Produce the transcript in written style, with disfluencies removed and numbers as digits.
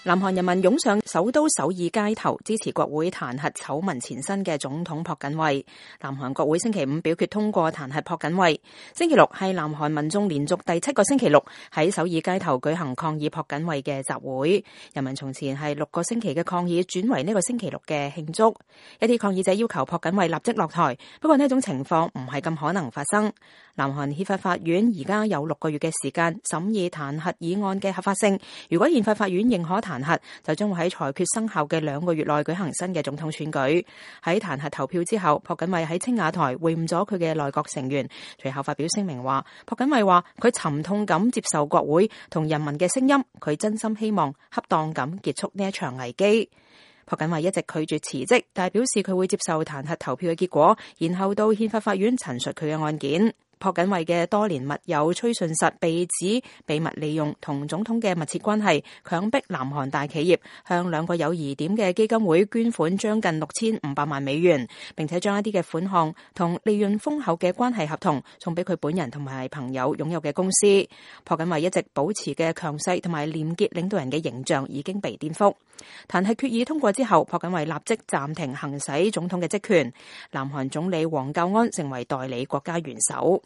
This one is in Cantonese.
南韓人民湧上首都首爾街頭支持國會彈劾醜聞纏身嘅總統朴槿惠。南韓國會星期五表決通過彈劾朴槿惠。星期六係南韓民眾連續第7個星期六喺首爾街頭舉行抗議朴槿惠嘅集會。人民從前係6個星期嘅抗議轉為呢個星期六嘅慶祝。一啲抗議者要求朴槿惠立即落台，不過呢種情況唔係咁可能發生。南韓憲法法院而家有6個月嘅時間審議彈劾議案嘅合法性。如果憲法法院認可彈劾，就將會喺裁決生效嘅2個月內舉行新嘅總統選舉。喺彈劾投票之後，朴槿惠喺青瓦台會晤咗佢嘅內閣成員，隨後發表聲明話，朴槿惠話佢沉痛咁接受國會同人民嘅聲音，佢真心希望恰當咁結束呢一場危機。朴槿惠一直拒絕辭職，但係表示佢會接受彈劾投票嘅結果，然後到憲法法院陳述佢嘅案件。朴槿惠嘅多年密友崔順實被指秘密利用同總統嘅密切關係，強迫南韓大企業向2個有疑點嘅基金會捐款將近6500萬美元，並且將一啲嘅款項同利潤豐厚嘅關係合同送俾佢本人同埋朋友擁有嘅公司。朴槿惠一直保持嘅強勢同埋廉潔領導人嘅形象已經被顛覆。彈劾決議通過之後，朴槿惠立即暫停行使總統嘅職權。南韓總理黃教安成為代理國家元首。